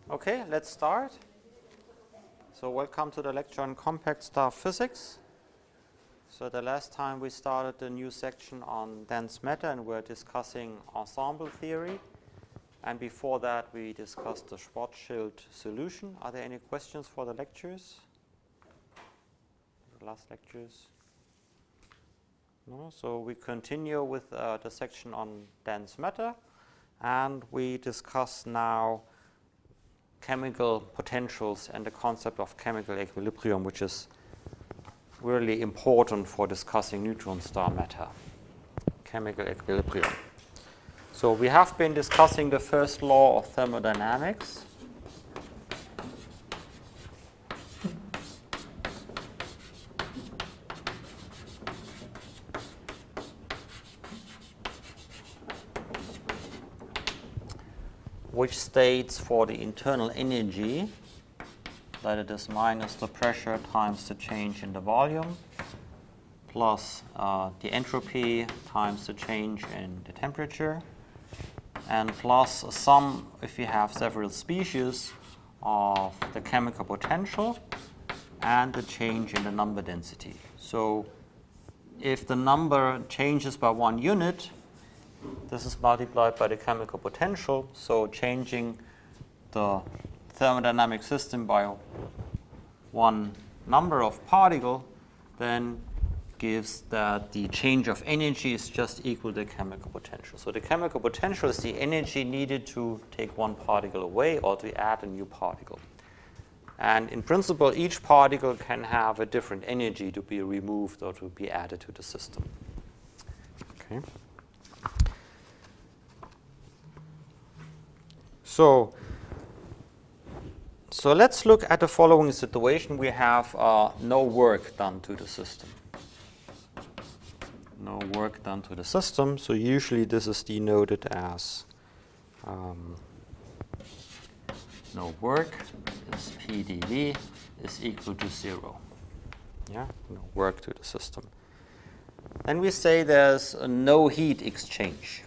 Okay, let's start. So welcome to the lecture on compact star physics. So the last time we started a new section on dense matter and we're discussing ensemble theory. And before that we discussed the Schwarzschild solution. Are there any questions for the lectures? The last lectures? No? So we continue with the section on dense matter. And we discuss now chemical potentials and the concept of chemical equilibrium, which is really important for discussing neutron star matter. Chemical equilibrium. So we have been discussing the first law of thermodynamics. Which states for the internal energy that it is minus the pressure times the change in the volume plus the entropy times the change in the temperature and plus a sum, if you have several species, of the chemical potential and the change in the number density. So if the number changes by 1 unit, this is multiplied by the chemical potential, so changing the thermodynamic system by one number of particle then gives that the change of energy is just equal to the chemical potential. So the chemical potential is the energy needed to take one particle away or to add a new particle. And in principle, each particle can have a different energy to be removed or to be added to the system. Okay. So let's look at the following situation. We have no work done to the system. No work done to the system. So usually this is denoted as no work is PdV is equal to 0. Yeah, no work to the system. Then we say there's no heat exchange.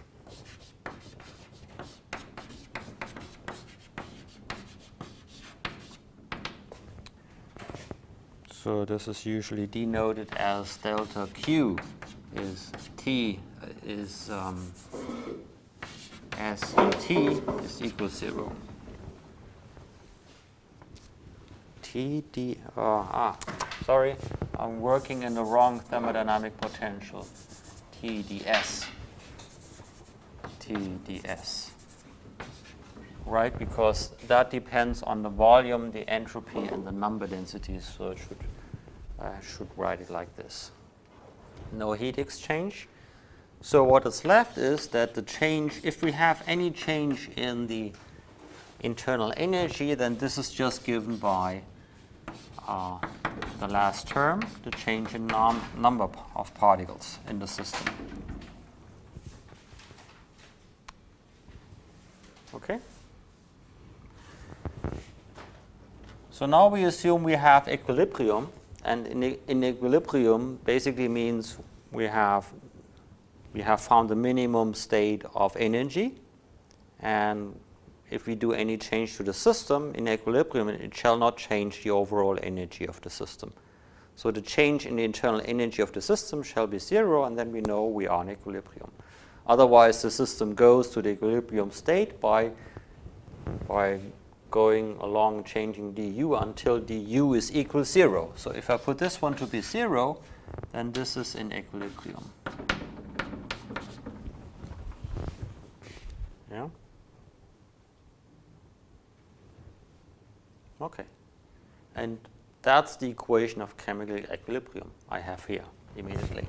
So this is usually denoted as delta Q is T is S T is equal to 0. Sorry, I'm working in the wrong thermodynamic potential. TdS. Right, because that depends on the volume, the entropy, and the number density. So it should write it like this. No heat exchange. So what is left is that the change, if we have any change in the internal energy, then this is just given by the last term, the change in number of particles in the system. Okay? So now we assume we have equilibrium, and in equilibrium basically means we have found the minimum state of energy, and if we do any change to the system in equilibrium, it shall not change the overall energy of the system. So the change in the internal energy of the system shall be 0, and then we know we are in equilibrium. Otherwise, the system goes to the equilibrium state by going along changing du until du is equal to 0. So if I put this one to be 0, then this is in equilibrium. Yeah? Okay. And that's the equation of chemical equilibrium I have here immediately.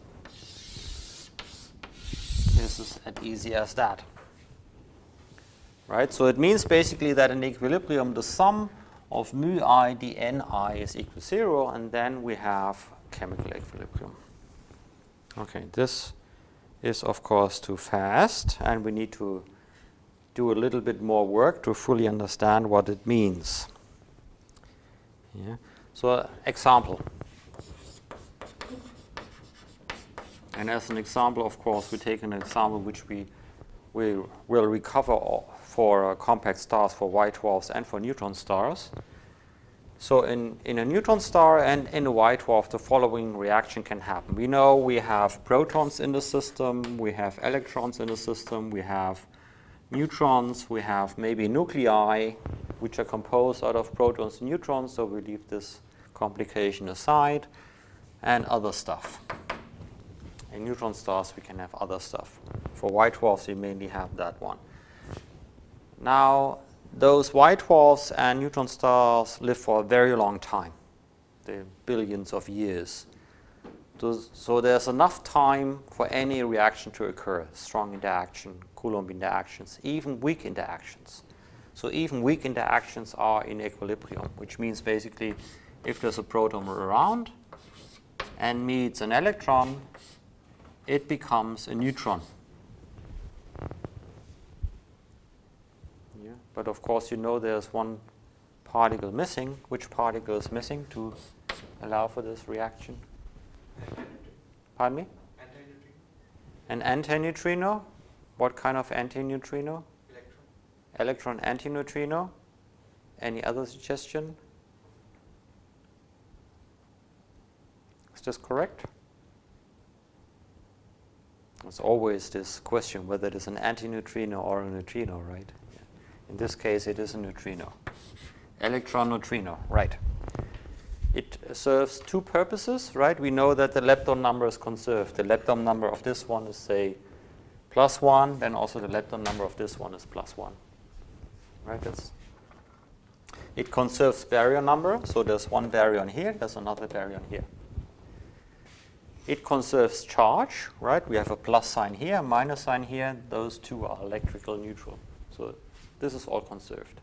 This is as easy as that. Right? So it means basically that in equilibrium, the sum of mu I dn I is equal to 0, and then we have chemical equilibrium. Okay, this is of course too fast, and we need to do a little bit more work to fully understand what it means. Yeah. So example. And as an example, of course, we take an example which we we will recover for compact stars, for white dwarfs, and for neutron stars. So in a neutron star and in a white dwarf, the following reaction can happen. We know we have protons in the system, we have electrons in the system, we have neutrons, we have maybe nuclei, which are composed out of protons and neutrons, so we leave this complication aside, and other stuff. In neutron stars, we can have other stuff. For white dwarfs, we mainly have that one. Now, those white dwarfs and neutron stars live for a very long time. They're billions of years. So there's enough time for any reaction to occur. Strong interaction, Coulomb interactions, even weak interactions. So even weak interactions are in equilibrium, which means basically if there's a proton around and meets an electron, it becomes a neutron. Yeah. But of course, you know there's one particle missing. Which particle is missing to allow for this reaction? Pardon me? Antineutrino. An antineutrino? What kind of antineutrino? Electron antineutrino. Any other suggestion? Is this correct? There's always this question whether it is an antineutrino or a neutrino, right? Yeah. In this case, it is a neutrino. Electron neutrino, right. It serves two purposes, right? We know that the lepton number is conserved. The lepton number of this one is, say, +1, then also the lepton number of this one is +1. Right? It conserves baryon number, so there's one baryon here, there's another baryon here. It conserves charge, right? We have a plus sign here, a minus sign here. Those two are electrical neutral. So this is all conserved.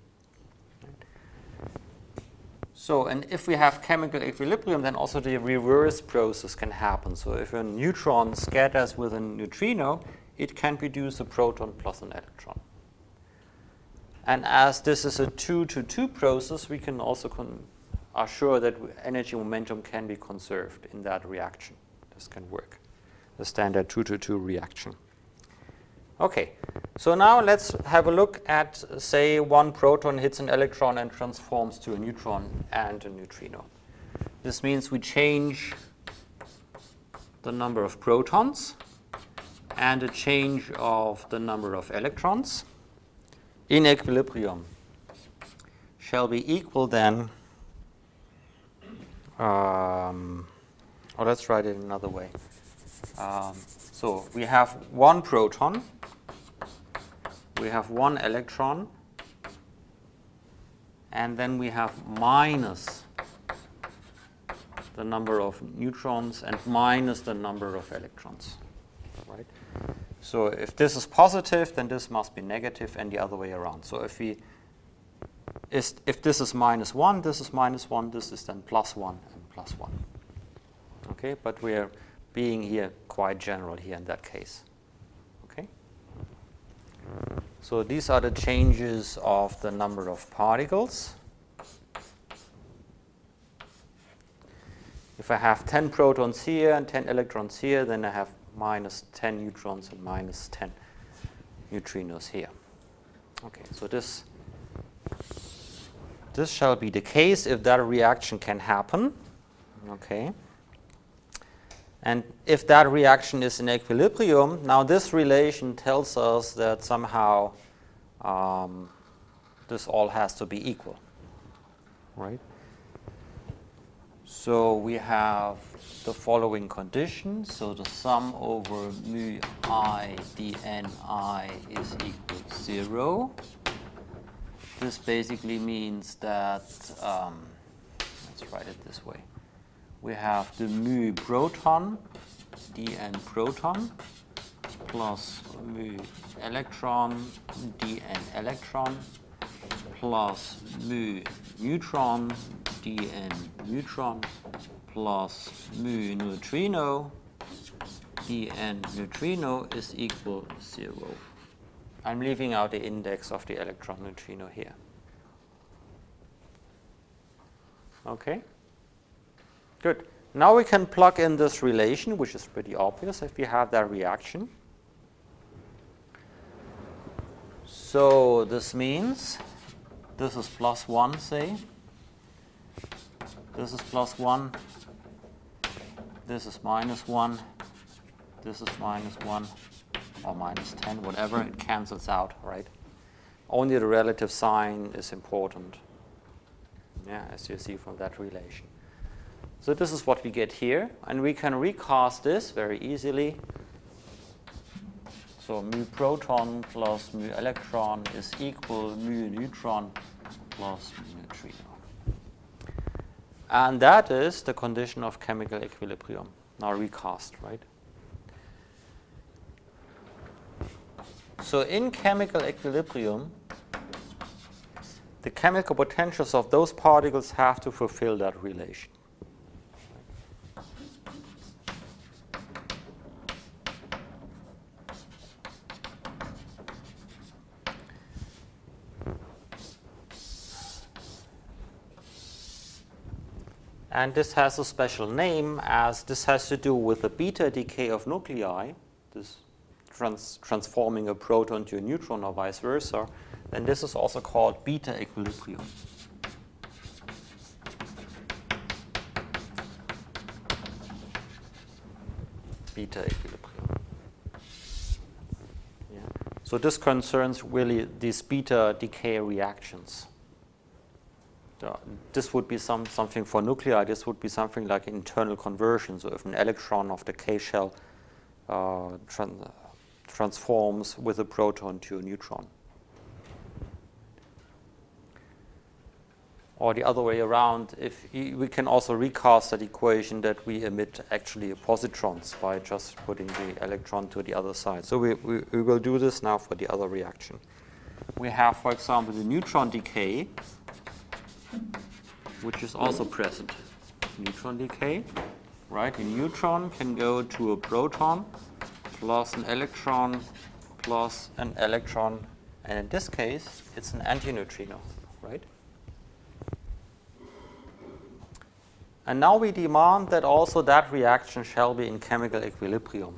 So, and if we have chemical equilibrium, then also the reverse process can happen. So if a neutron scatters with a neutrino, it can produce a proton plus an electron. And as this is a 2-to-2 process, we can also are sure that energy momentum can be conserved in that reaction. This can work, the standard 2-to-2 reaction. Okay, so now let's have a look at, say, one proton hits an electron and transforms to a neutron and a neutrino. This means we change the number of protons and a change of the number of electrons in equilibrium shall be equal then, or let's write it another way. So we have one proton, we have one electron, and then we have minus the number of neutrons and minus the number of electrons. Right? So if this is positive, then this must be negative, and the other way around. So if this is -1, this is -1, this is then +1 and +1. Okay, but we are being here quite general here in that case. Okay. So these are the changes of the number of particles. If I have 10 protons here and 10 electrons here, then I have -10 neutrons and -10 neutrinos here. Okay, so this shall be the case if that reaction can happen. Okay. And if that reaction is in equilibrium, now this relation tells us that somehow this all has to be equal, right? So we have the following condition. So the sum over mu I dn I is equal to 0. This basically means that, let's write it this way. We have the mu proton, dn proton, plus mu electron, dn electron, plus mu neutron, dn neutron, plus mu neutrino, dn neutrino is equal to 0. I'm leaving out the index of the electron neutrino here. Okay? Good. Now we can plug in this relation, which is pretty obvious if we have that reaction. So this means this is plus 1, say. This is plus 1. This is minus 1. This is minus 1 or minus 10, whatever. It cancels out, right? Only the relative sign is important, yeah, as you see from that relation. So this is what we get here, and we can recast this very easily. So mu proton plus mu electron is equal mu neutron plus mu neutrino. And that is the condition of chemical equilibrium. Now recast, right? So in chemical equilibrium, the chemical potentials of those particles have to fulfill that relation. And this has a special name, as this has to do with the beta decay of nuclei, this transforming a proton to a neutron or vice versa. Then this is also called beta equilibrium. Beta equilibrium. Yeah. So this concerns really these beta decay reactions. This would be something for nuclei. This would be something like internal conversion. So if an electron of the K shell transforms with a proton to a neutron. Or the other way around, if we can also recast that equation that we emit actually positrons by just putting the electron to the other side. So we will do this now for the other reaction. We have, for example, the neutron decay, which is also present. Neutron decay, right? A neutron can go to a proton plus an electron plus an electron, and in this case, it's an antineutrino, right? And now we demand that also that reaction shall be in chemical equilibrium.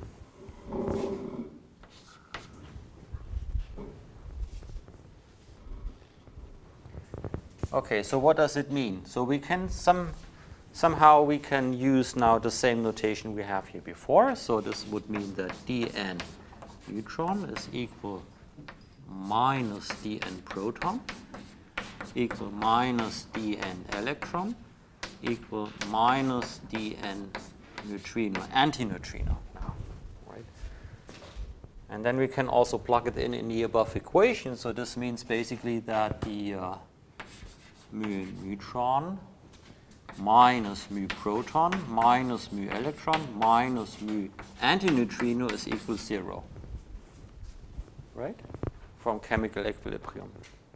Okay, so what does it mean? So we can somehow we can use now the same notation we have here before. So this would mean that dn neutron is equal minus dn proton equal minus dn electron equal minus dn neutrino, antineutrino now, right? And then we can also plug it in the above equation. So this means basically that the mu neutron minus mu proton minus mu electron minus mu antineutrino is equal 0, right? From chemical equilibrium.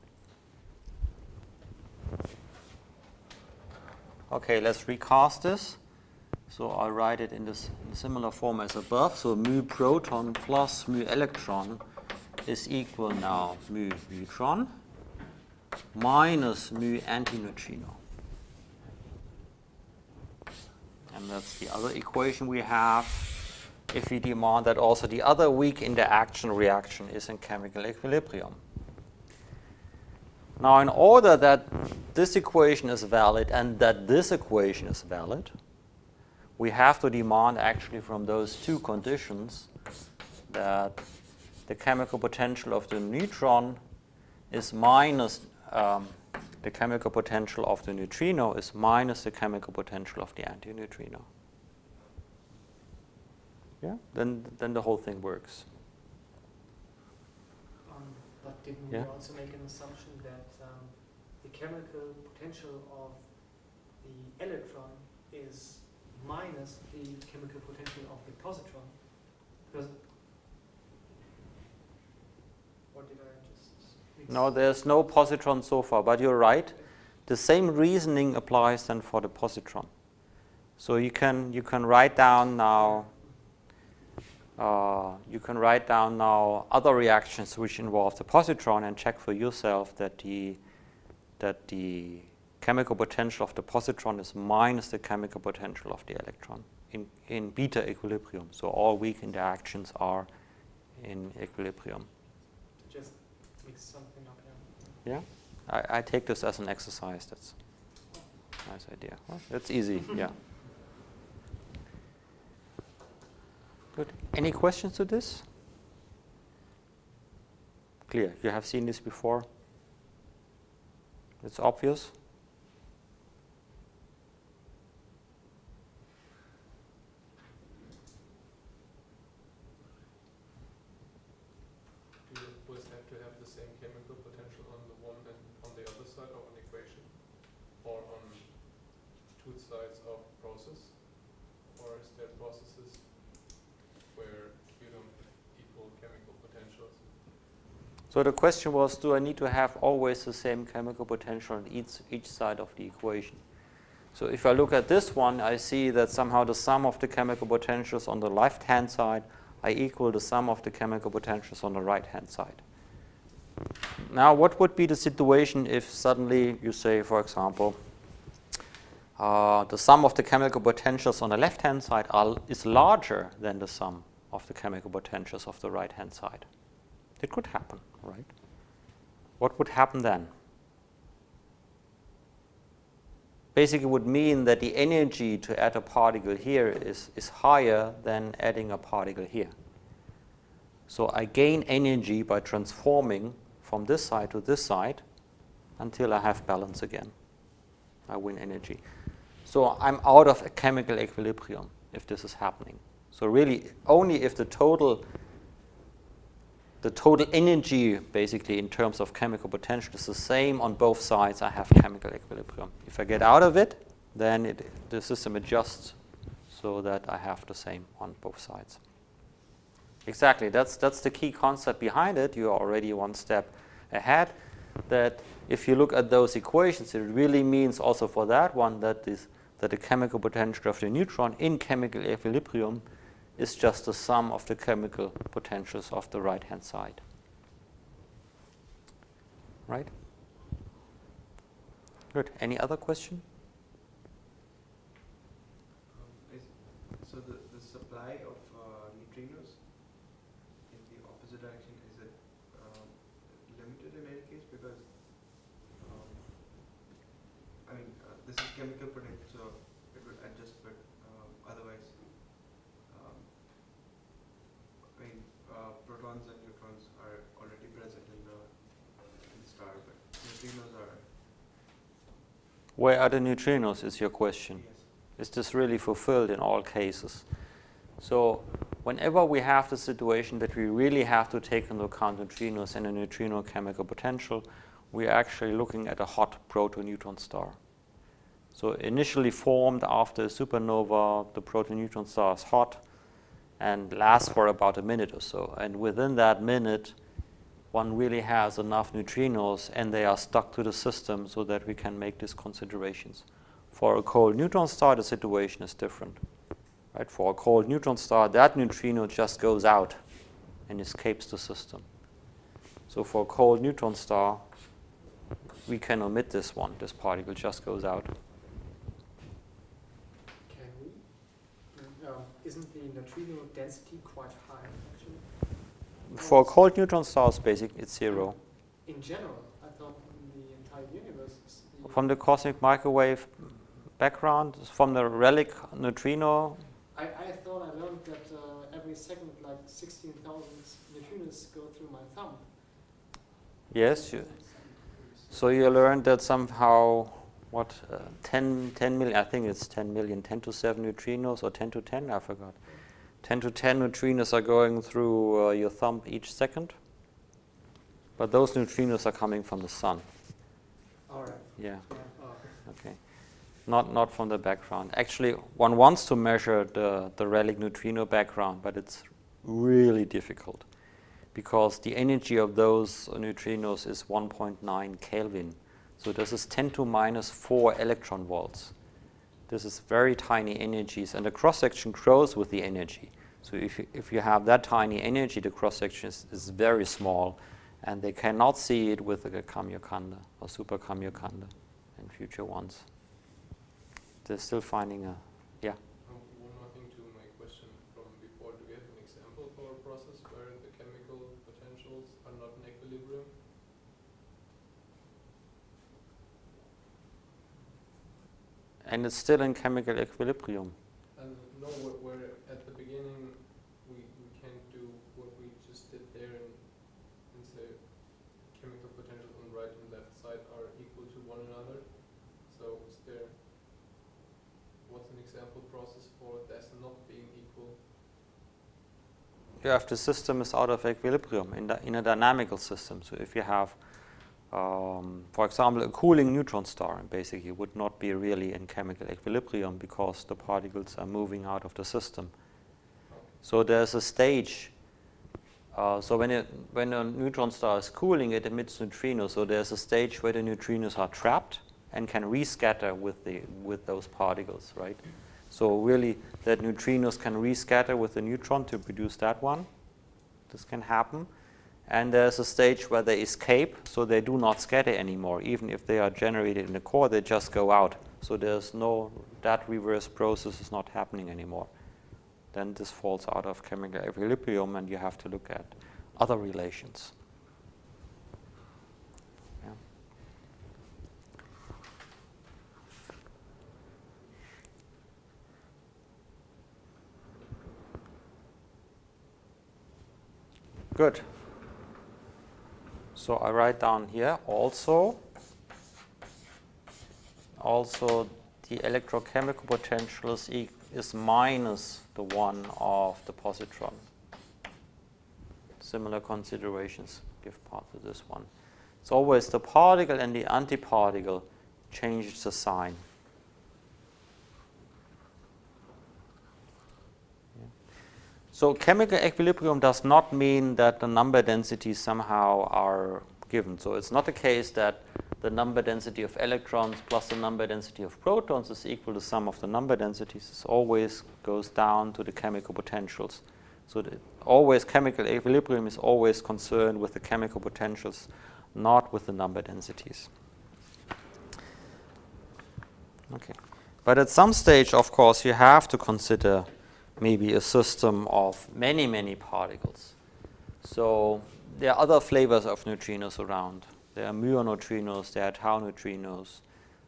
Okay, let's recast this. So I'll write it in this similar form as above. So mu proton plus mu electron is equal now mu neutron minus mu antineutrino. And that's the other equation we have if we demand that also the other weak interaction reaction is in chemical equilibrium. Now, in order that this equation is valid and that this equation is valid, we have to demand actually from those two conditions that the chemical potential of the neutron is minus the chemical potential of the neutrino is minus the chemical potential of the antineutrino. Yeah, then the whole thing works. But didn't we also make an assumption that the chemical potential of the electron is minus the chemical potential of the positron? Because, or did I just... No, there's no positron so far, but you're right. The same reasoning applies then for the positron. So you can write down now. You can write down now other reactions which involve the positron and check for yourself that the chemical potential of the positron is minus the chemical potential of the electron in beta equilibrium. So all weak interactions are in equilibrium. Just mix something up. Yeah, I take this as an exercise. That's a nice idea. Well, it's easy. Yeah. Good. Any questions to this? Clear. You have seen this before? It's obvious. Do you always have to have the same chemical potential on the one and on the other side of an equation? Or on two sides of process? Or is there processes where you don't equal chemical potentials? So the question was, do I need to have always the same chemical potential on each side of the equation? So if I look at this one, I see that somehow the sum of the chemical potentials on the left-hand side are equal to the sum of the chemical potentials on the right-hand side. Now, what would be the situation if suddenly you say, for example, the sum of the chemical potentials on the left-hand side is larger than the sum of the chemical potentials of the right-hand side? It could happen, right? What would happen then? Basically would mean that the energy to add a particle here is higher than adding a particle here. So I gain energy by transforming from this side to this side until I have balance again. I win energy. So I'm out of a chemical equilibrium if this is happening. So really only if the total energy, basically, in terms of chemical potential is the same on both sides, I have chemical equilibrium. If I get out of it, then the system adjusts so that I have the same on both sides. Exactly, that's the key concept behind it. You're already one step ahead. That if you look at those equations, it really means also for that one that the chemical potential of the neutron in chemical equilibrium is just the sum of the chemical potentials of the right-hand side. Right? Good. Any other question? So the supply of neutrinos in the opposite direction, is it limited in any case? Because this is chemical potential, so it would adjust, but otherwise, protons and neutrons are already present in the star, but neutrinos are. Where are the neutrinos is your question. Yes. Is this really fulfilled in all cases? So whenever we have the situation that we really have to take into account neutrinos and a neutrino chemical potential, we're actually looking at a hot protoneutron star. So initially formed after a supernova, the protoneutron star is hot and lasts for about a minute or so. And within that minute, one really has enough neutrinos and they are stuck to the system so that we can make these considerations. For a cold neutron star, the situation is different. Right? For a cold neutron star, that neutrino just goes out and escapes the system. So for a cold neutron star, we can omit this one. This particle just goes out. Can we? Isn't the neutrino density quite high, actually? For cold neutron stars, basically, it's zero. In general, I thought in the entire universe. From the cosmic microwave background, from the relic neutrino. I thought I learned that every second, like 16,000 neutrinos go through my thumb. Yes. So you learned that somehow, 10 million, I think it's 10 million, 10 to 7 neutrinos, or 10 to 10, I forgot. 10 to 10 neutrinos are going through your thumb each second. But those neutrinos are coming from the sun. All right. Yeah. Oh. Okay. Not from the background. Actually, one wants to measure the relic neutrino background, but it's really difficult because the energy of those neutrinos is 1.9 Kelvin. So this is 10 to minus 4 electron volts. This is very tiny energies, and the cross-section grows with the energy. So if you have that tiny energy, the cross-section is very small, and they cannot see it with a Kamiokande or super Kamiokande and future ones. They're still finding a, yeah. One more thing to my question from before. Do you have an example for a process where the chemical potentials are not in equilibrium? And it's still in chemical equilibrium. And no, where at the beginning we can't do what we just did there and say chemical potential on right and left side are equal to one another. So is there, what's an example process for this not being equal? Yeah, if the system is out of equilibrium in a dynamical system. So if you have, for example, a cooling neutron star, basically would not be really in chemical equilibrium because the particles are moving out of the system. So there's a stage. So when a neutron star is cooling, it emits neutrinos. So there's a stage where the neutrinos are trapped and can rescatter with those particles, right? So really, that neutrinos can rescatter with the neutron to produce that one. This can happen. And there's a stage where they escape, so they do not scatter anymore. Even if they are generated in the core, they just go out. So there's no, that reverse process is not happening anymore. Then this falls out of chemical equilibrium, and you have to look at other relations. Yeah. Good. So I write down here also the electrochemical potential is minus the one of the positron. Similar considerations give part to this one. It's always the particle and the antiparticle change the sign. So chemical equilibrium does not mean that the number densities somehow are given. So it's not the case that the number density of electrons plus the number density of protons is equal to the sum of the number densities. It always goes down to the chemical potentials. So always chemical equilibrium is always concerned with the chemical potentials, not with the number densities. Okay. But at some stage, of course, you have to consider maybe a system of many, many particles. So there are other flavors of neutrinos around. There are muon neutrinos, there are tau neutrinos.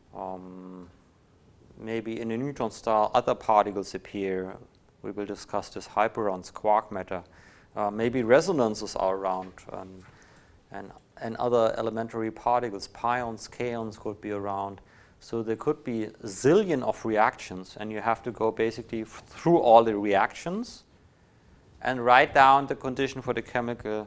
Maybe in a neutron star, other particles appear. We will discuss this, hyperons, quark matter. Maybe resonances are around, and other elementary particles, pions, kaons could be around. So there could be a zillion of reactions, and you have to go basically through all the reactions and write down the condition for the chemical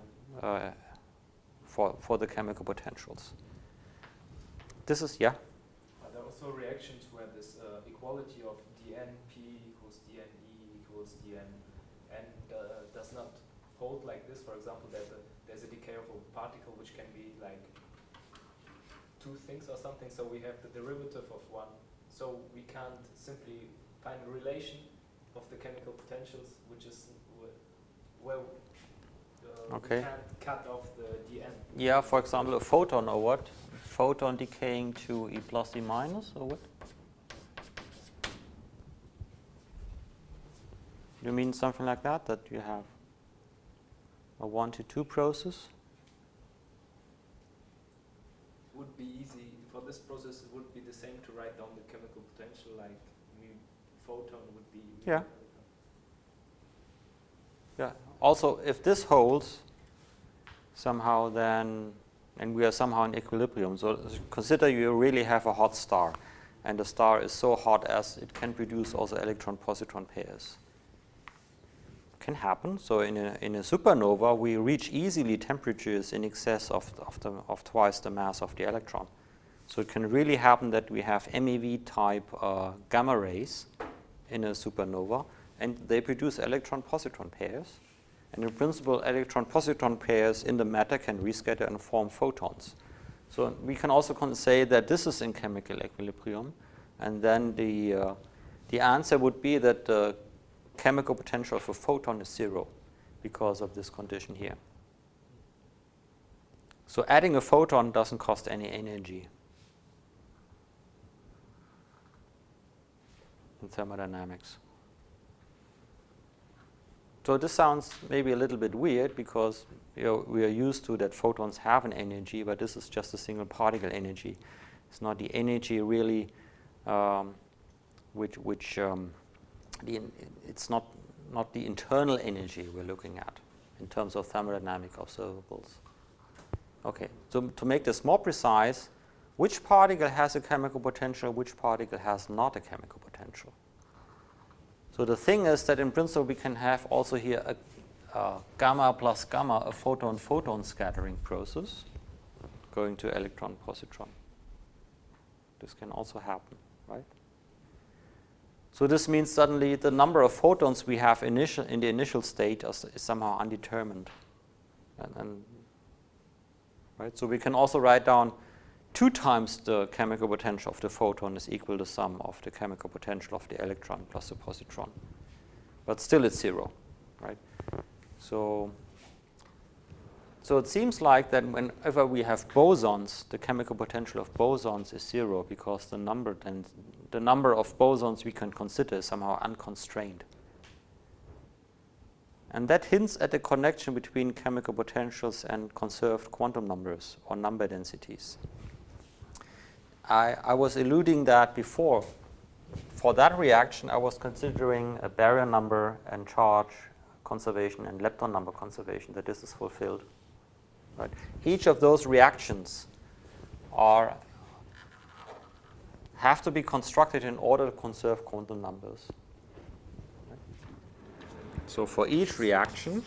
for the chemical potentials. This is, yeah? Are there also reactions where this equality of dNp equals dNe equals dN does not hold like this? For example, that there's a decay of a particle which can be like two things or something, so we have the derivative of one, so we can't simply find a relation of the chemical potentials, which is where we can't cut off the dN. Yeah, for example, a photon or what? Photon decaying to E plus E minus or what? You mean something like that, that you have a 1 to 2 process? Would be easy for this process. It would be the same to write down the chemical potential, like mu photon would be. Yeah. Yeah. Also, if this holds somehow, then and we are somehow in equilibrium. So consider you really have a hot star, and the star is so hot as it can produce also electron-positron pairs. Can happen. So in a supernova, we reach easily temperatures in excess of twice the mass of the electron. So it can really happen that we have MEV type gamma rays in a supernova, and they produce electron-positron pairs. And in principle, electron-positron pairs in the matter can rescatter and form photons. So we can also say that this is in chemical equilibrium, and then the answer would be that the chemical potential of a photon is 0 because of this condition here. So adding a photon doesn't cost any energy in thermodynamics. So this sounds maybe a little bit weird because we are used to that photons have an energy, but this is just a single particle energy. It's not the energy really it's not the internal energy we're looking at in terms of thermodynamic observables. Okay, so to make this more precise, which particle has a chemical potential, which particle has not a chemical potential? So the thing is that in principle we can have also here a gamma plus gamma, a photon-photon scattering process going to electron-positron. This can also happen, right? So this means suddenly the number of photons we have in the initial state is somehow undetermined. Right? So we can also write down 2 times the chemical potential of the photon is equal to the sum of the chemical potential of the electron plus the positron. But still it's 0, right? So it seems like that whenever we have bosons, the chemical potential of bosons is 0 because the number of bosons we can consider is somehow unconstrained. And that hints at a connection between chemical potentials and conserved quantum numbers or number densities. I was alluding that before. For that reaction, I was considering a baryon number and charge conservation and lepton number conservation, that this is fulfilled. Right? Each of those reactions have to be constructed in order to conserve quantum numbers. Right? So for each reaction,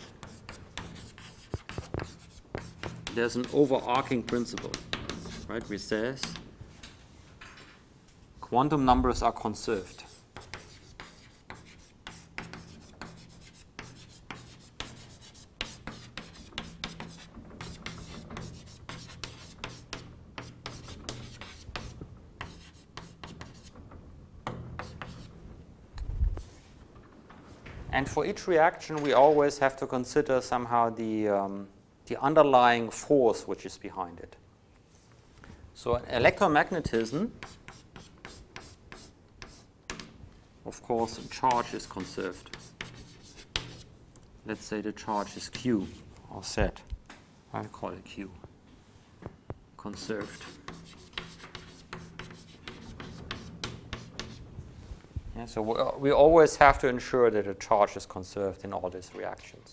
there's an overarching principle, right, which says quantum numbers are conserved. And for each reaction, we always have to consider somehow the underlying force which is behind it. So in electromagnetism, of course, charge is conserved. Let's say the charge is Q or Z. I'll call it Q. Conserved. Yeah, so we always have to ensure that a charge is conserved in all these reactions.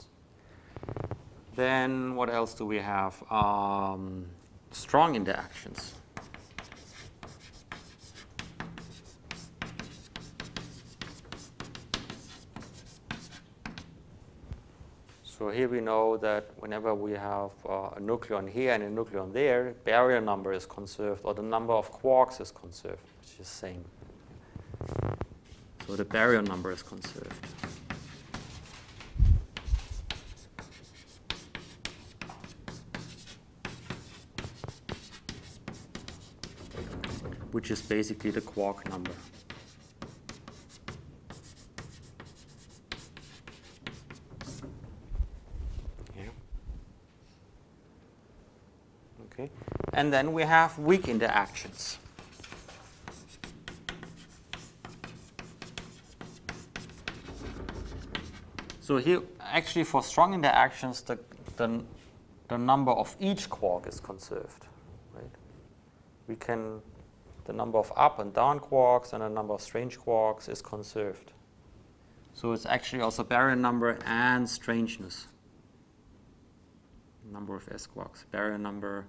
Then what else do we have? Strong interactions. So here we know that whenever we have a nucleon here and a nucleon there, baryon number is conserved, or the number of quarks is conserved, which is the same. So the baryon number is conserved. Which is basically the quark number. Okay. And then we have weak interactions. So here, actually for strong interactions, the number of each quark is conserved. Right? The number of up and down quarks and the number of strange quarks is conserved. So it's actually also baryon number and strangeness. Number of S quarks, baryon number.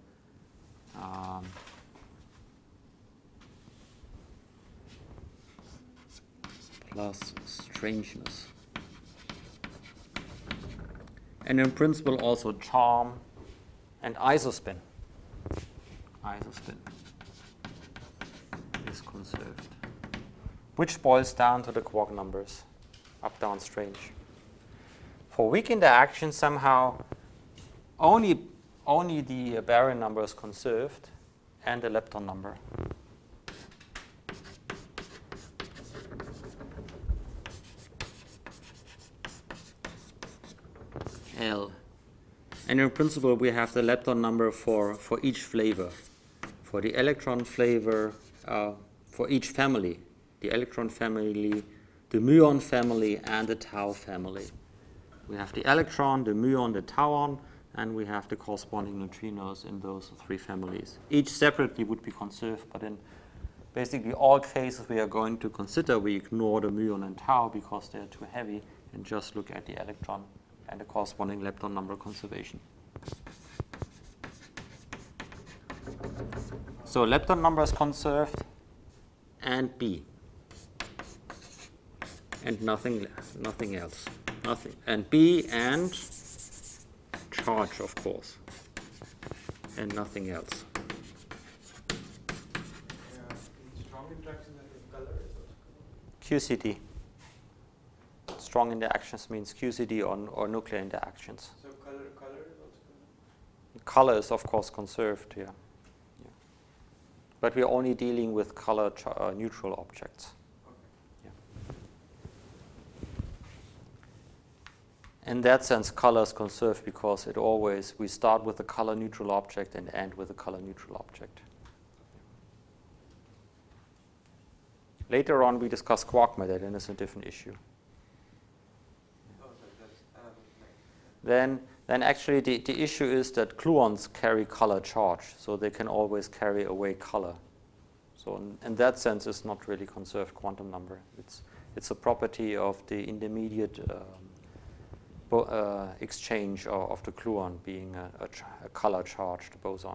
Plus strangeness. And in principle also charm and isospin. Isospin is conserved. Which boils down to the quark numbers, up, down, strange. For weak interactions, somehow only the baryon number is conserved and the lepton number. L. And in principle, we have the lepton number for each flavor. For the electron flavor, for each family, the electron family, the muon family, and the tau family. We have the electron, the muon, the tauon, and we have the corresponding neutrinos in those 3 families. Each separately would be conserved, but basically all cases we are going to consider, we ignore the muon and tau because they're too heavy and just look at the electron and the corresponding lepton number conservation. So lepton number is conserved and B. And nothing else. Nothing. And B and charge, of course. And nothing else. Strong interaction with color is also QCD. Strong interactions means QCD or nuclear interactions. so color is also Color is, of course, conserved here. Yeah. But we're only dealing with color neutral objects. okay. Yeah. In that sense, color is conserved because we start with a color neutral object and end with a color neutral object. Later on, we discuss quark method, and it's a different issue. Oh, that's another thing. Then actually the issue is that gluons carry color charge, so they can always carry away color. So in that sense, it's not really conserved quantum number. It's a property of the intermediate exchange of the gluon being a color charged boson.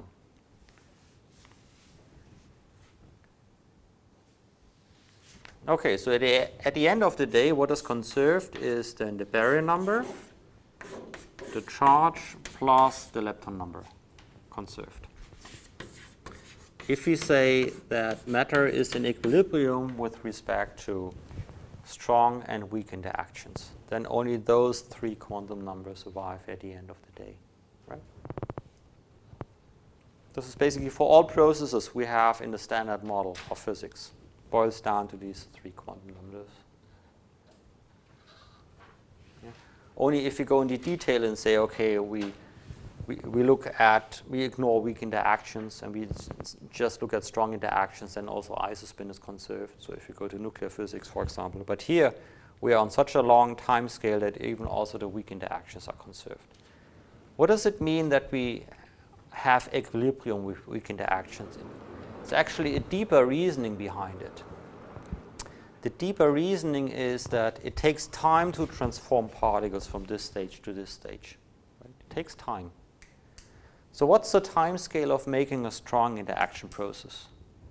Okay, so at the end of the day, what is conserved is then the barrier number, the charge plus the lepton number conserved. If we say that matter is in equilibrium with respect to strong and weak interactions, then only those three quantum numbers survive at the end of the day, right? This is basically for all processes we have in the standard model of physics. Boils down to these three quantum numbers. Yeah. Only if you go into detail and say, okay, we ignore weak interactions and we just look at strong interactions, and also isospin is conserved. So if you go to nuclear physics, for example. But here, we are on such a long time scale that even also the weak interactions are conserved. What does it mean that we have equilibrium with weak interactions? It's actually a deeper reasoning behind it. The deeper reasoning is that it takes time to transform particles from this stage to this stage. Right? It takes time. So what's the time scale of making a strong interaction process?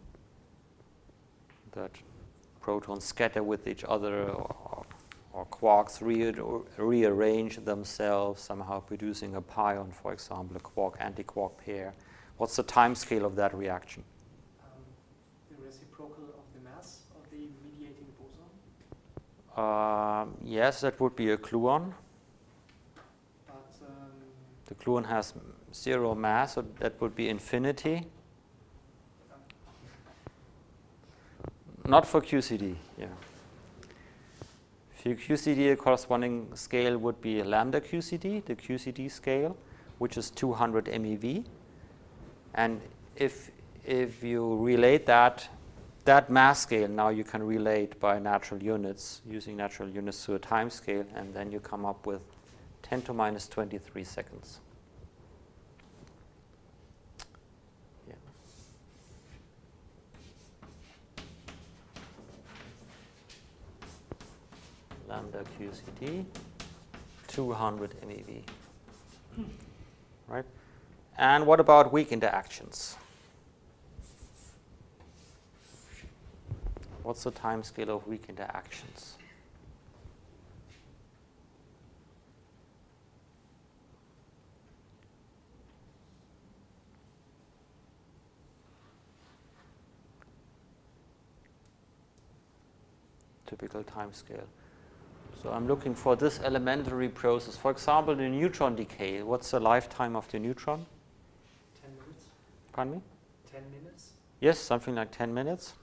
That protons scatter with each other, or quarks rearrange themselves, somehow producing a pion, for example, a quark-antiquark pair. What's the time scale of that reaction? The reciprocal of the mass of the mediating boson? Yes, that would be a gluon. But The gluon has 0 mass, so that would be infinity. Not for QCD, yeah. For QCD, a corresponding scale would be lambda QCD, the QCD scale, which is 200 MeV. And if you relate that mass scale, now you can relate by natural units, using natural units to a time scale, and then you come up with 10 to minus 23 seconds. Yeah. Lambda QCD, 200 MeV. Right? And what about weak interactions? What's the time scale of weak interactions? Typical time scale. So I'm looking for this elementary process. For example, the neutron decay. What's the lifetime of the neutron? 10 minutes? Pardon me? 10 minutes? Yes, something like 10 minutes.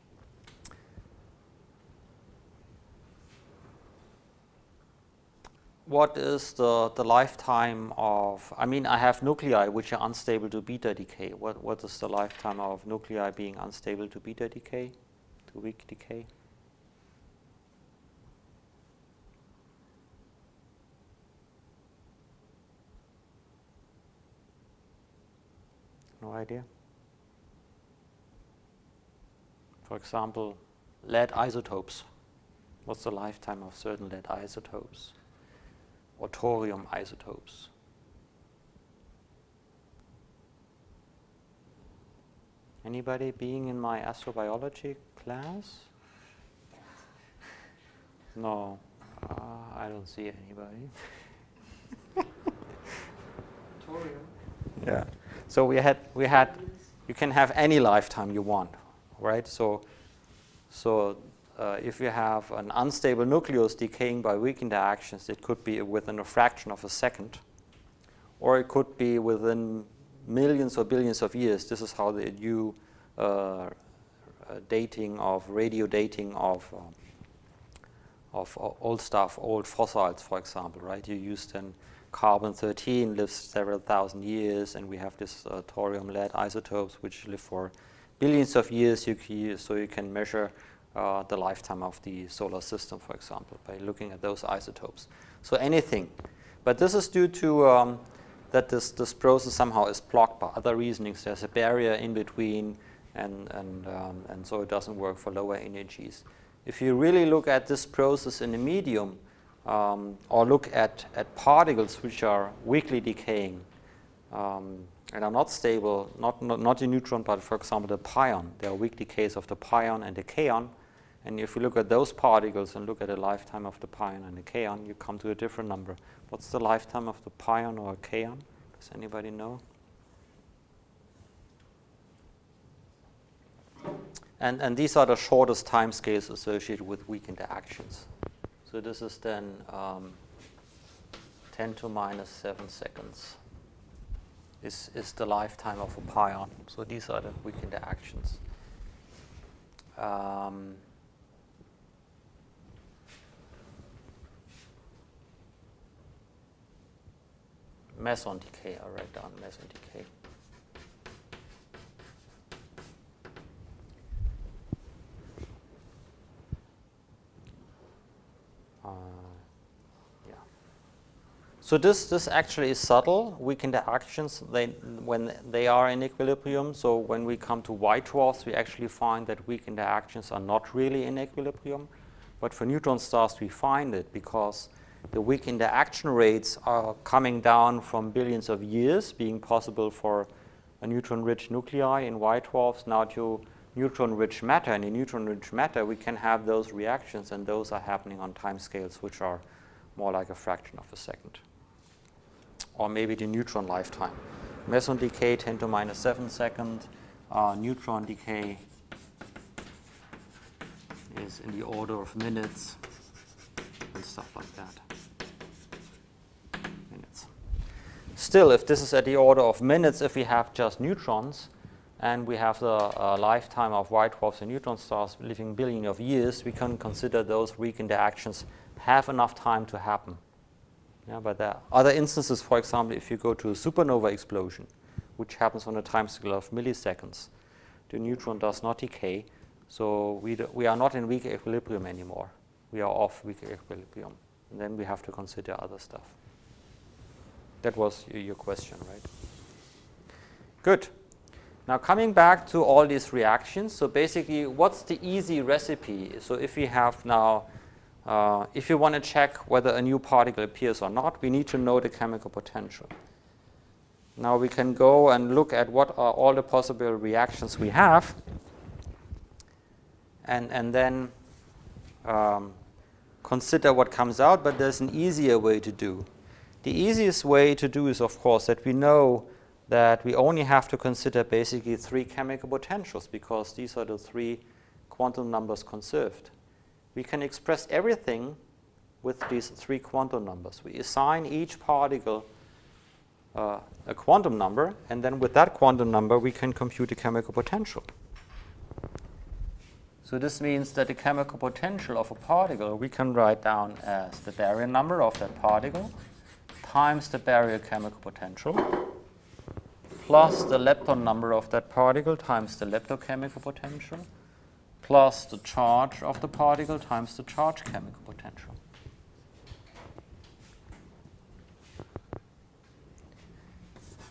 What is the lifetime of, I mean, I have nuclei which are unstable to beta decay. What is the lifetime of nuclei being unstable to beta decay, to weak decay? No idea? For example, lead isotopes. What's the lifetime of certain lead isotopes? Or thorium isotopes? Anybody being in my astrobiology class? No, I don't see anybody. Thorium. Yeah. So we had. You can have any lifetime you want, right? So if you have an unstable nucleus decaying by weak interactions, it could be within a fraction of a second, or it could be within millions or billions of years. This is how they do dating of radio dating of old stuff, old fossils, for example, right? You use then carbon-13 lives several thousand years, and we have this thorium lead isotopes which live for billions of years. So you can measure the lifetime of the solar system, for example, by looking at those isotopes. So anything, but this is due to that this process somehow is blocked by other reasonings. There's a barrier in between, and so it doesn't work for lower energies. If you really look at this process in a medium, or look at particles which are weakly decaying and are not stable, not the neutron, but for example the pion. There are weak decays of the pion and the kaon. And if you look at those particles and look at the lifetime of the pion and the kaon, you come to a different number. What's the lifetime of the pion or kaon? Does anybody know? And these are the shortest time scales associated with weak interactions. So this is then 10 to minus 7 seconds is the lifetime of a pion. So these are the weak interactions. Meson decay, I'll write down meson decay. Yeah. So this actually is subtle. Weak interactions, when they are in equilibrium. So when we come to white dwarfs, we actually find that weak interactions are not really in equilibrium. But for neutron stars, we find it because the weak interaction rates are coming down from billions of years, being possible for a neutron-rich nuclei in white dwarfs, now to neutron-rich matter. And in neutron-rich matter, we can have those reactions, and those are happening on timescales which are more like a fraction of a second, or maybe the neutron lifetime. Meson decay 10 to minus 7 seconds. Neutron decay is in the order of minutes and stuff like that. Minutes. Still, if this is at the order of minutes, if we have just neutrons, and we have the lifetime of white dwarfs and neutron stars living billions of years, we can consider those weak interactions have enough time to happen. Yeah, but there are other instances, for example, if you go to a supernova explosion, which happens on a timescale of milliseconds, the neutron does not decay, so we are not in weak equilibrium anymore. We are off weak equilibrium. And then we have to consider other stuff. That was your question, right? Good. Now coming back to all these reactions, so basically what's the easy recipe? So if we have now, if you want to check whether a new particle appears or not, we need to know the chemical potential. Now we can go and look at what are all the possible reactions we have, and then consider what comes out, but there's an easier way to do. The easiest way to do is, of course, that we know that we only have to consider basically 3 chemical potentials, because these are the 3 quantum numbers conserved. We can express everything with these 3 quantum numbers. We assign each particle a quantum number, and then with that quantum number we can compute the chemical potential. So this means that the chemical potential of a particle we can write down as the baryon number of that particle times the baryon chemical potential plus the lepton number of that particle times the leptochemical potential plus the charge of the particle times the charge chemical potential.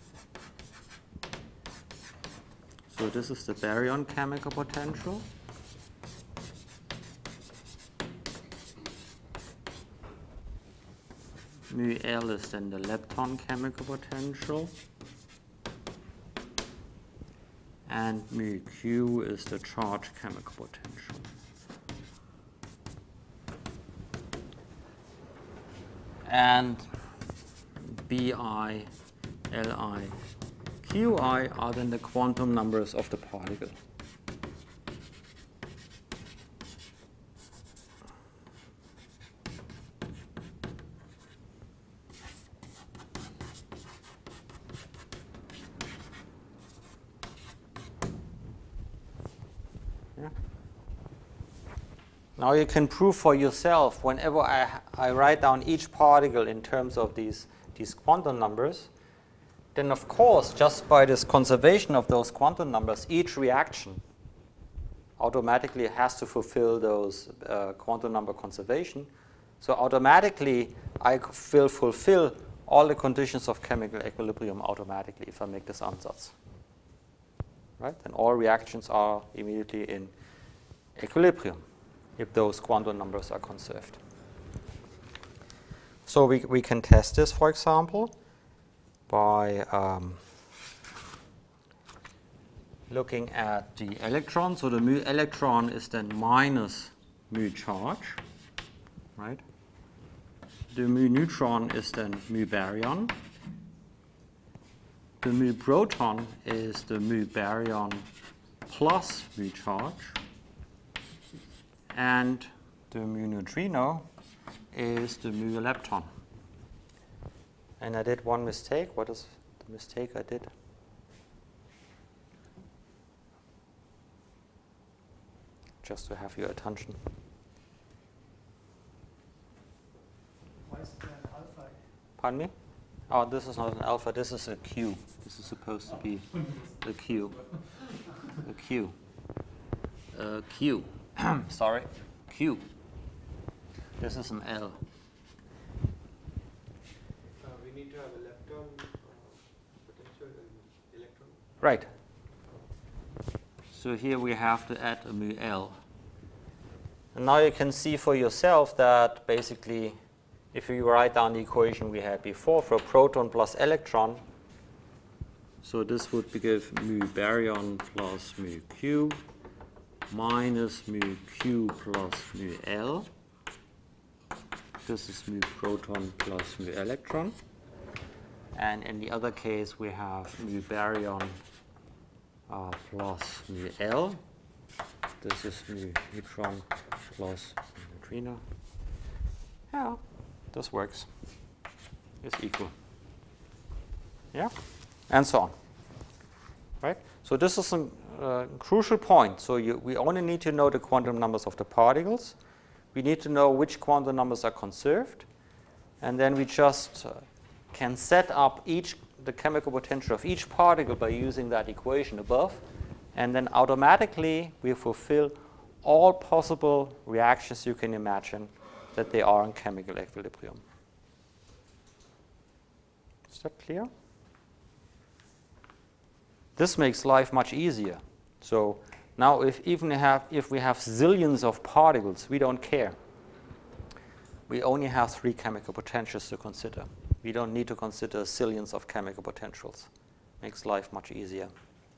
So this is the baryon chemical potential. mu L is then the lepton chemical potential, and mu Q is the charge chemical potential. And Bi, Li, Qi are then the quantum numbers of the particle. Yeah. Now you can prove for yourself whenever I write down each particle in terms of these quantum numbers, then of course, just by this conservation of those quantum numbers, each reaction automatically has to fulfill those quantum number conservation. So automatically, I will fulfill all the conditions of chemical equilibrium automatically if I make this ansatz. Right? And all reactions are immediately in equilibrium if those quantum numbers are conserved. So we can test this, for example, by looking at the electron. So the mu electron is then minus mu charge, right? The mu neutron is then mu baryon. The mu proton is the mu baryon plus mu charge. And the mu neutrino is the mu lepton. And I did one mistake. What is the mistake I did? Just to have your attention. Why is there an alpha? Pardon me? Oh, this is not an alpha. This is a Q. This is supposed to be a Q. A Q. Q. Sorry. Q. This is an L. We need to have a lepton potential and electron. Right. So here we have to add a mu L. And now you can see for yourself that basically, if you write down the equation we had before for proton plus electron, so this would give mu baryon plus mu Q minus mu Q plus mu L. This is mu proton plus mu electron. And in the other case, we have mu baryon plus mu L. This is mu neutron plus mu neutrino. Yeah, this works. It's equal. Yeah, and so on. Right? So this is a crucial point. So we only need to know the quantum numbers of the particles. We need to know which quantum numbers are conserved. And then we just can set up the chemical potential of each particle by using that equation above. And then automatically we fulfill all possible reactions you can imagine that they are in chemical equilibrium. Is that clear? This makes life much easier. So now if we have zillions of particles, we don't care. We only have 3 chemical potentials to consider. We don't need to consider zillions of chemical potentials. Makes life much easier.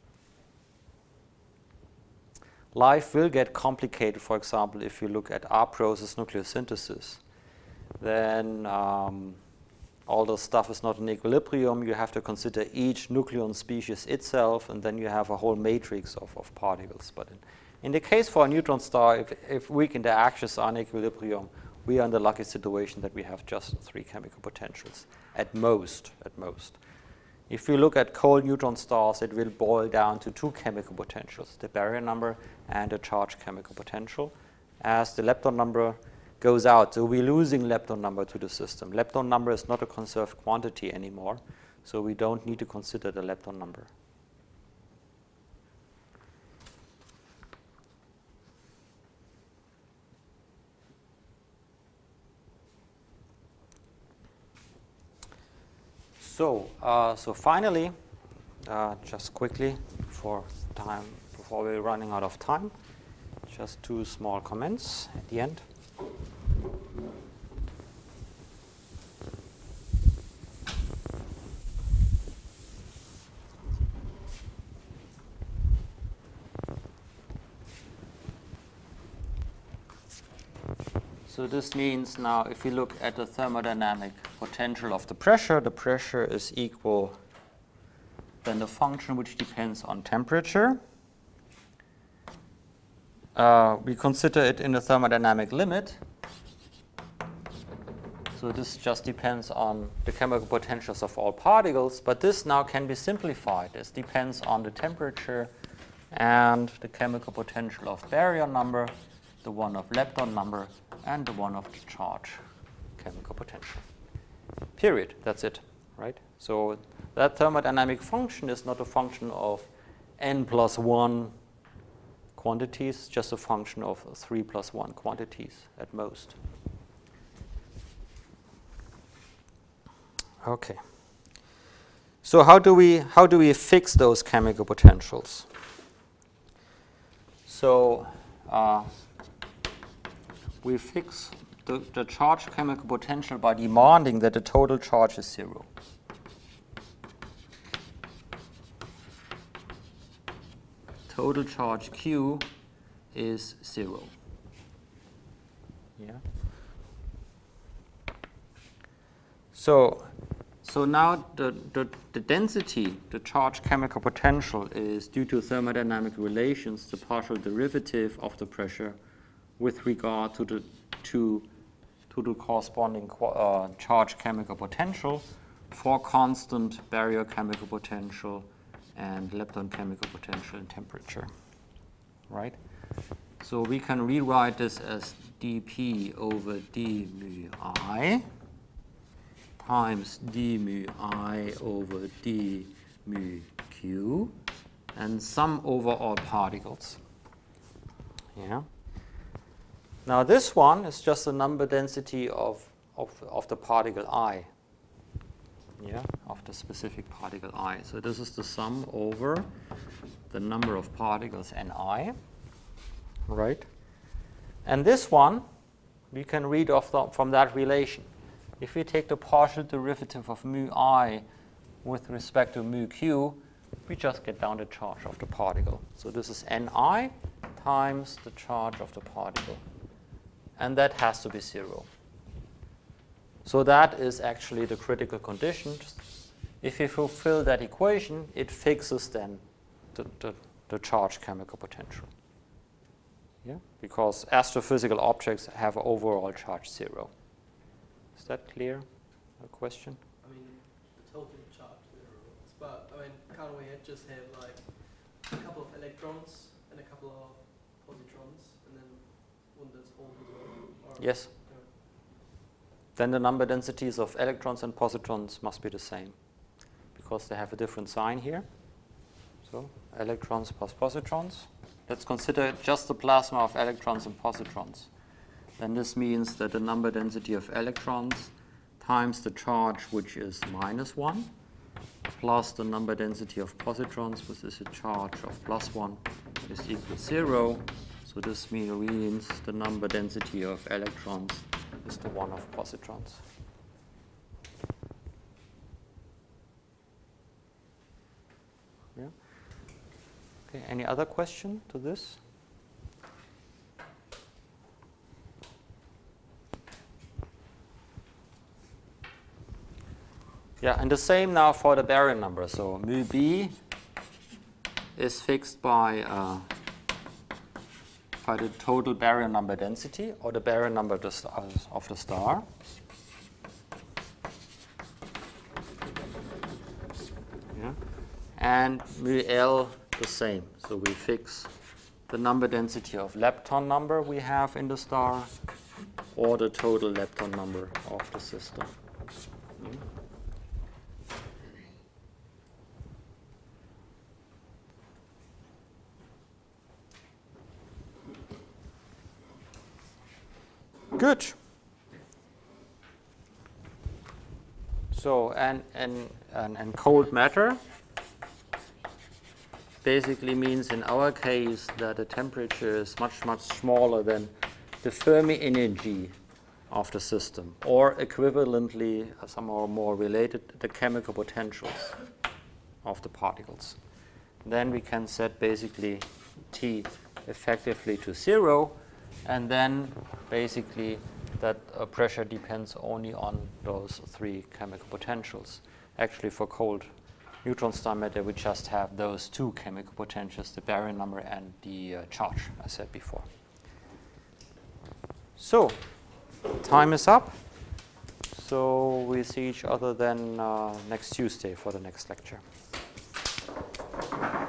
Life will get complicated, for example, if you look at our process nucleosynthesis. Then all the stuff is not in equilibrium. You have to consider each nucleon species itself, and then you have a whole matrix of particles. But in the case for a neutron star, if weak interactions are in equilibrium, we are in the lucky situation that we have just 3 chemical potentials, at most. If you look at cold neutron stars, it will boil down to 2 chemical potentials, the baryon number and the charge chemical potential, as the lepton number goes out. So we're losing lepton number to the system. Lepton number is not a conserved quantity anymore, so we don't need to consider the lepton number. So finally, just quickly before we're running out of time, just 2 small comments at the end. So this means now if we look at the thermodynamic potential of the pressure is equal then the function which depends on temperature. We consider it in the thermodynamic limit. So this just depends on the chemical potentials of all particles, but this now can be simplified. This depends on the temperature and the chemical potential of baryon number, the one of lepton number, and the one of the charge chemical potential. Period. That's it, right? So that thermodynamic function is not a function of n plus 1 quantities, just a function of 3 plus 1 quantities at most. Okay. So how do we fix those chemical potentials? So we fix the charge chemical potential by demanding that the total charge is 0. Total charge Q is 0. Yeah. So now the density, the charge chemical potential, is due to thermodynamic relations the partial derivative of the pressure with regard to the corresponding charge chemical potential for constant baryochemical potential and lepton chemical potential and temperature, right? So we can rewrite this as dP over d mu I times d mu I over d mu Q and sum over all particles. Yeah. Now this one is just the number density of the particle I. Yeah, of the specific particle I. So this is the sum over the number of particles Ni, right? And this one we can read off from that relation. If we take the partial derivative of mu I with respect to mu Q, we just get down the charge of the particle. So this is Ni times the charge of the particle. And that has to be 0. So that is actually the critical condition. If you fulfill that equation, it fixes then the charge chemical potential. Yeah? Because astrophysical objects have overall charge 0. Is that clear? A question? I mean, the total charge 0. But, I mean, can't we just have like a couple of electrons and a couple of positrons, and then wouldn't this hold as well? Or Yes. Then the number densities of electrons and positrons must be the same because they have a different sign here. So electrons plus positrons. Let's consider just the plasma of electrons and positrons. Then this means that the number density of electrons times the charge, which is -1, plus the number density of positrons, which is a charge of +1, is equal to 0. So this means the number density of electrons is the one of positrons. Yeah. Okay. Any other question to this? Yeah, and the same now for the baryon number. So mu B is fixed by the total baryon number density, or the baryon number of the star. Yeah. And mu L the same. So we fix the number density of lepton number we have in the star, or the total lepton number of the system. Yeah. Good. So, and cold matter basically means in our case that the temperature is much, much smaller than the Fermi energy of the system, or equivalently, somehow more related, the chemical potentials of the particles. Then we can set basically T effectively to 0, and then basically that pressure depends only on those 3 chemical potentials. Actually, for cold neutron star matter, we just have those 2 chemical potentials, the baryon number and the charge, I said before. So, time is up. So we see each other then next Tuesday for the next lecture.